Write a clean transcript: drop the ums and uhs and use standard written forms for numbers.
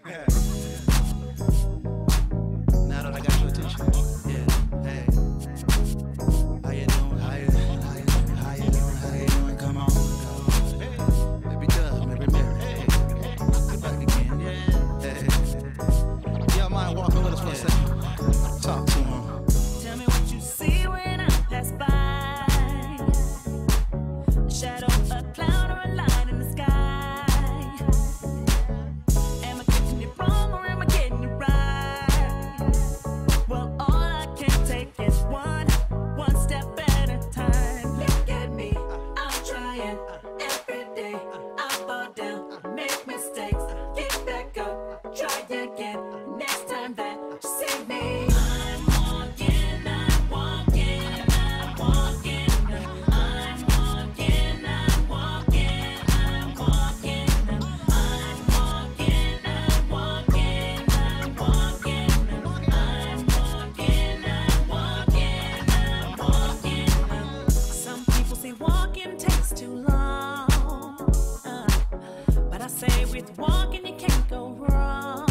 Now that I got your attention, yeah, hey. How you doing? How you doing? How you doing? How you doing? Come on. Hey, baby Dub, baby Mary. Hey, get back again, yeah. Hey. Y'all mind walking with us for a second? Talk to him. Tell me what you see when I pass by. A shadow, a cloud, or a line in the sky. Am I getting it wrong or am I getting it right? Well, all I can take is one step at a time. Look at me, I'm trying every day. I fall down, make mistakes, get back up, try again. Next time that you see me, I'm walking, I'm walking, I'm walking. I'm walking, I'm walking, I'm walking. I'm walking, I'm walking, I'm walking. I'm walking, I'm walking, I'm walking. Some people say walking takes too long, but I say with walking you can't go wrong.